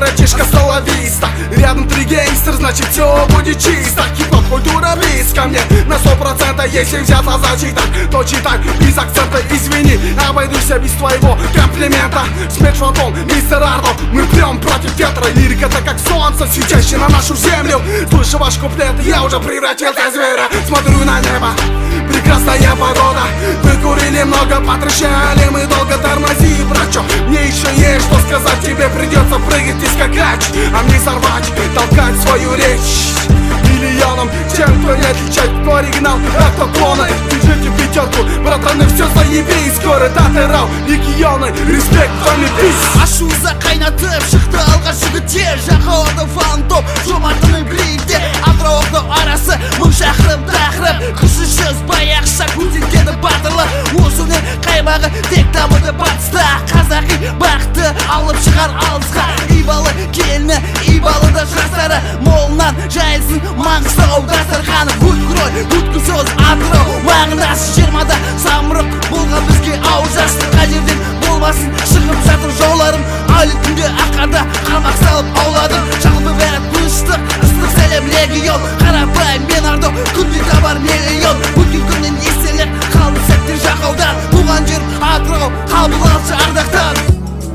братишка соловиста. Рядом 3 геймстер, значит все будет чисто. Хип-хоп культура близко мне на 100%. Если взяться зачитать, то читай без акцента. Извини, обойдусь без твоего комплимента. Смерть фантом, мистер Ардо, мы прям против ветра. Лирика-то как солнце, светящее на нашу землю. Слышу ваш куплет, я уже превратился в зверя. Смотрю на небо, прекрасная погода. Вы курили много, потрещали, мы долго тормози, братчо. Мне еще есть что сказать, тебе придется прыгать и скакать, а мне сорвать, толкать свою речь миллионам. Чем кто не отличать, кто оригинал, а кто клоны. Держите в пятерку, братаны, все заебись. Скоро даты рау, легионы, респект, вами пис. Ашуыза қайнатып шықты алға жігіттер. Жақауды фантоп, жомартының биікте. Атырау арасы мың шақырым тақырып. Кіші жүз баяқша көзден батырлы. Осының қаймағы тек дамыды батыста. Қазақи бақты алып шығар алысқа. Ибалы келіні, ибалы да жастары. Молынан жайылсын Маңғыстау дастарханы. Өткір ой, өткір сөз Атырау мағынасы 20-да самұрық болған бізге ауызаш. Қажерден болмасын шығып жатыр жауларым. Айлы түнде аққарда қармақ салып ауладым. Жалпы бәрі тыныштық, ыстық сәлем легион. Қарапайым мен Ардо, күнде табар миллион. Өткен күннен естелер қалды сәттер Жақаудан. Туған жер Атырау, қабыл алшы ардақтан.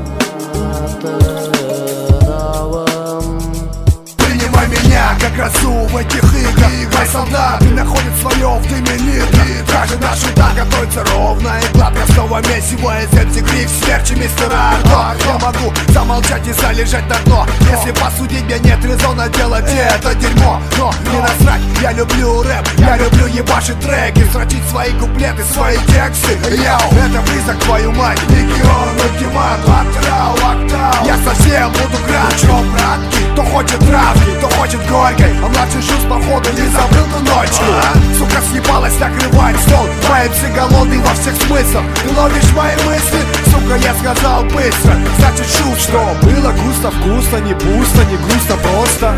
Принимай меня как расу в этих играх. Мой солдат находит свое в дыме нитра. Каждый наш удар готовится ровно и гладко. Снова месиво из MC Гриф, смерчи мистера Ардо. Я могу замолчать и залежать на дно. Если посудить, мне нет резона делать это дерьмо. Но не насрать, я люблю рэп, я люблю ебашить треки, срочить свои куплеты, свои тексты. Йоу, это признак, твою мать, легион, ультимат, лактау, лактау. Я совсем буду град, чё, братки? Кто хочет травки, кто хочет горькой. А младший шус походу не забыл ту ночку. Сука съебалась накрывать стол. Мои псы голодный во всех смыслах. Ты ловишь мои мысли? Сука, я сказал быстро. Значит шут, что было густо, вкусно, не пусто, не грустно, просто.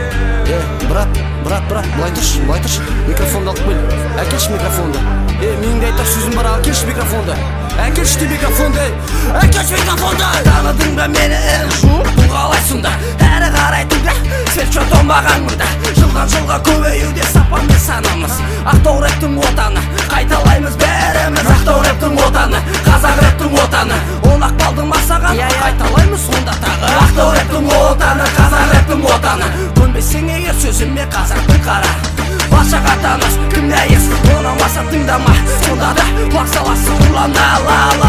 Брат, былай тұршы, микрофонды алып кел. Әкелші микрофонды. Менің де айтар сөзім бар, әкелші микрофонды. Әкелші микрофонды. Әкелші микрофонды. Таныдың ба мені бұл қалай сонда? Әрі қарайтын да, светчо тонбаған мұнда. Жылдан жылға көбеюде сапа мен санамыз. Ақтау рэптің отаны, қайталаймыз бәріміз. Ақтау рэптің отаны, қазақ рэптің отаны. Он ақпалды масаған, қайталаймыз сонда тағы. Ақтау рэптің отаны, қазақ рэптің отаны. Көнбесең егер сөзіме қазақтың қара. Башаға таныс, кім нәйіз, онамаса тыңдама. Сонда да құлақ саласың ұрлана ла